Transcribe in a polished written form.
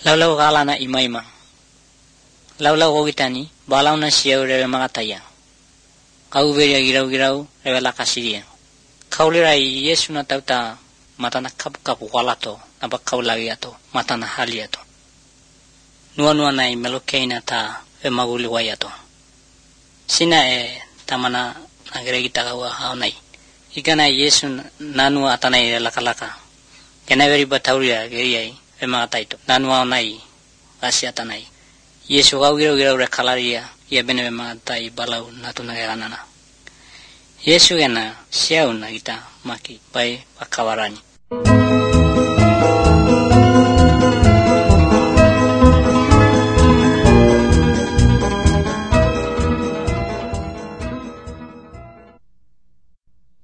Laulau galana ima. Laulau ogitani, balauna siau rebe magataya. Kau veria girau rebe lakasiria. Kaulira Yesu na tauta matana kapu walato, naba kaulagiato, matana haliato. Nua nai melokeina ta maguli wayato. Sina tamana nageregita gawa haunai. Ikana Yesu nanu atanai lakalaka. Kena veri batauria geriai emagataito. Nanu aunai asiatanai. Yesu gau girau rekalaria ia bene magatai balau natuna ganana. Yesu gena siauna kita maki bai bakawarani.